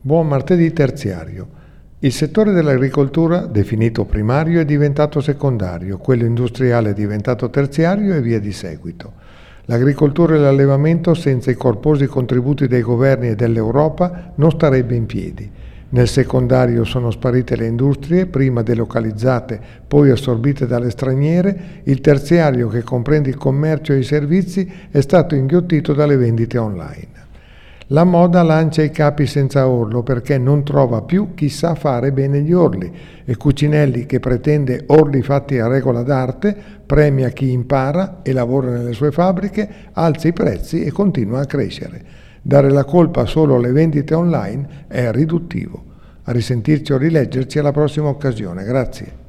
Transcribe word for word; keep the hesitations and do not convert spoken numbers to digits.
Buon martedì terziario. Il settore dell'agricoltura, definito primario, è diventato secondario, quello industriale è diventato terziario e via di seguito. L'agricoltura e l'allevamento, senza i corposi contributi dei governi e dell'Europa, non starebbe in piedi. Nel secondario sono sparite le industrie, prima delocalizzate, poi assorbite dalle straniere. Il terziario, che comprende il commercio e i servizi, è stato inghiottito dalle vendite online. La moda lancia i capi senza orlo perché non trova più chi sa fare bene gli orli e Cucinelli, che pretende orli fatti a regola d'arte, premia chi impara e lavora nelle sue fabbriche, alza i prezzi e continua a crescere. Dare la colpa solo alle vendite online è riduttivo. A risentirci o rileggerci alla prossima occasione. Grazie.